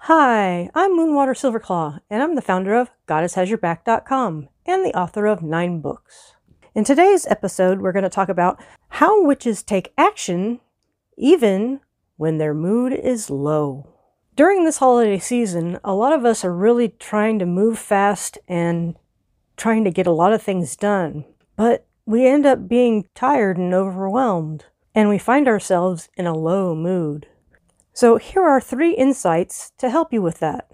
Hi, I'm Moonwater Silverclaw, and I'm the founder of GoddessHasYourBack.com and the author of 9 books. In today's episode, we're going to talk about how witches take action even when their mood is low. During this holiday season, a lot of us are really trying to move fast and trying to get a lot of things done, but we end up being tired and overwhelmed, and we find ourselves in a low mood. So here are 3 insights to help you with that.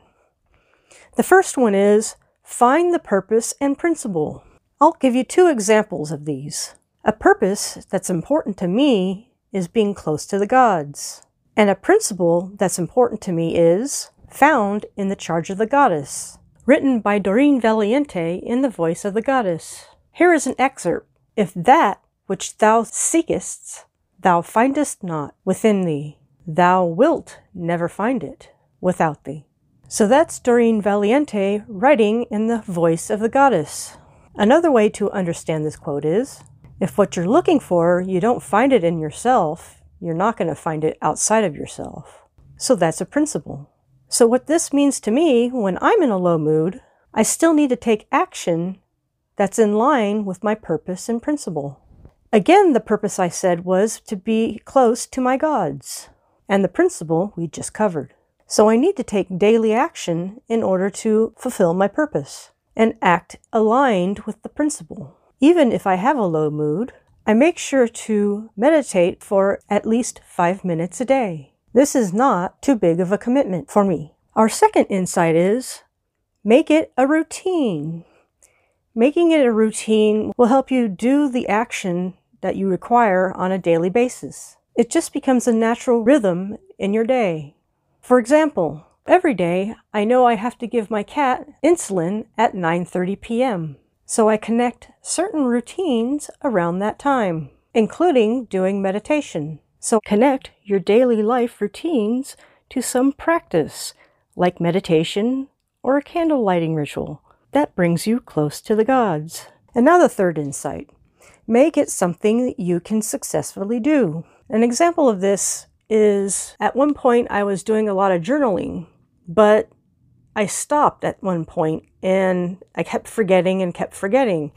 The first one is find the purpose and principle. I'll give you 2 examples of these. A purpose that's important to me is being close to the gods. And a principle that's important to me is found in The Charge of the Goddess, written by Doreen Valiente in the voice of the goddess. Here is an excerpt. If that which thou seekest, thou findest not within thee, thou wilt never find it without thee. So that's Doreen Valiente writing in the voice of the goddess. Another way to understand this quote is, if what you're looking for, you don't find it in yourself, you're not going to find it outside of yourself. So that's a principle. So what this means to me, when I'm in a low mood, I still need to take action that's in line with my purpose and principle. Again, the purpose I said was to be close to my gods. And the principle we just covered. So I need to take daily action in order to fulfill my purpose and act aligned with the principle. Even if I have a low mood, I make sure to meditate for at least 5 minutes a day. This is not too big of a commitment for me. Our second insight is make it a routine. Making it a routine will help you do the action that you require on a daily basis. It just becomes a natural rhythm in your day. For example, every day I know I have to give my cat insulin at 9:30 p.m. So I connect certain routines around that time, including doing meditation. So connect your daily life routines to some practice, like meditation or a candle lighting ritual. That brings you close to the gods. And now the third insight. Make it something that you can successfully do. An example of this is at one point I was doing a lot of journaling, but I stopped at one point and I kept forgetting.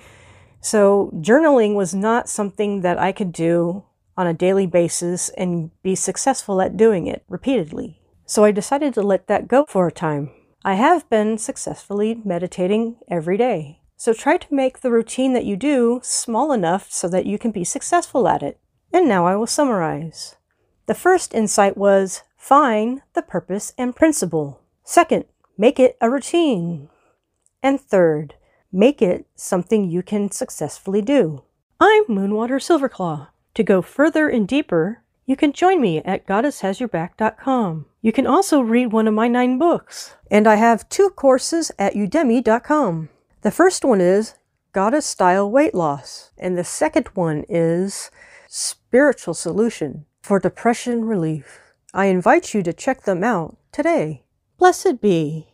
So journaling was not something that I could do on a daily basis and be successful at doing it repeatedly. So I decided to let that go for a time. I have been successfully meditating every day. So try to make the routine that you do small enough so that you can be successful at it. And now I will summarize. The first insight was find the purpose and principle. Second, make it a routine. And third, make it something you can successfully do. I'm Moonwater Silverclaw. To go further and deeper, you can join me at GoddessHasYourBack.com. You can also read one of my 9 books. And I have 2 courses at Udemy.com. The first one is Goddess Style Weight Loss. And the second one is Spiritual Solution for Depression Relief. I invite you to check them out today. Blessed be.